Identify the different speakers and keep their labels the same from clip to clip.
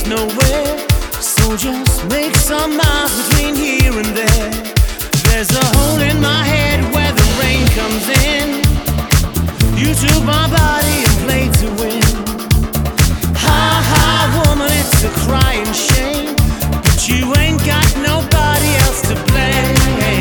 Speaker 1: us nowhere. So just make some miles between here and there. There's a hole in my head where the rain comes in. You took my body and played to win. Ha ha, woman, it's a crying shame, but you ain't got nobody else to blame.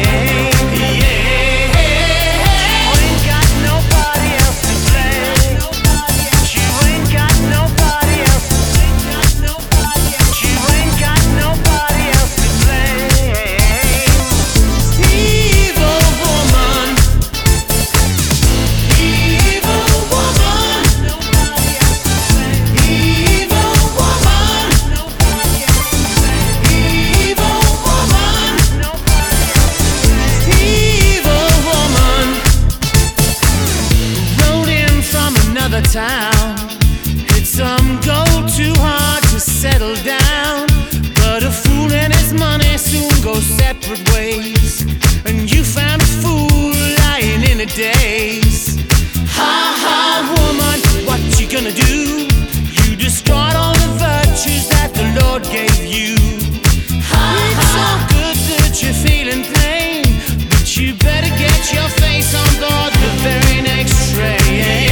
Speaker 1: Town. Hit some gold too hard to settle down, but a fool and his money soon go separate ways, and you found a fool lying in a daze. Ha ha, woman, what you gonna do? You destroyed all the virtues that the Lord gave you. Ha it's so good that you're feeling pain, but you better get your face on board the very next train.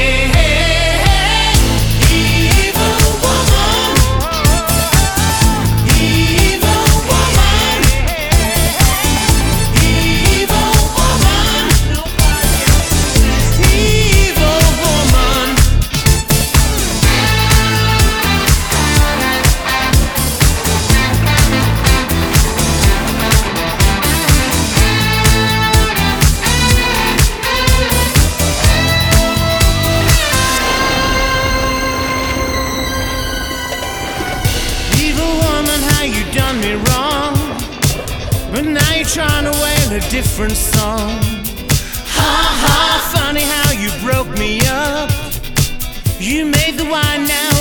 Speaker 1: You done me wrong, but now you're trying to wail a different song. Ha ha, funny how you broke me up. You made the wine now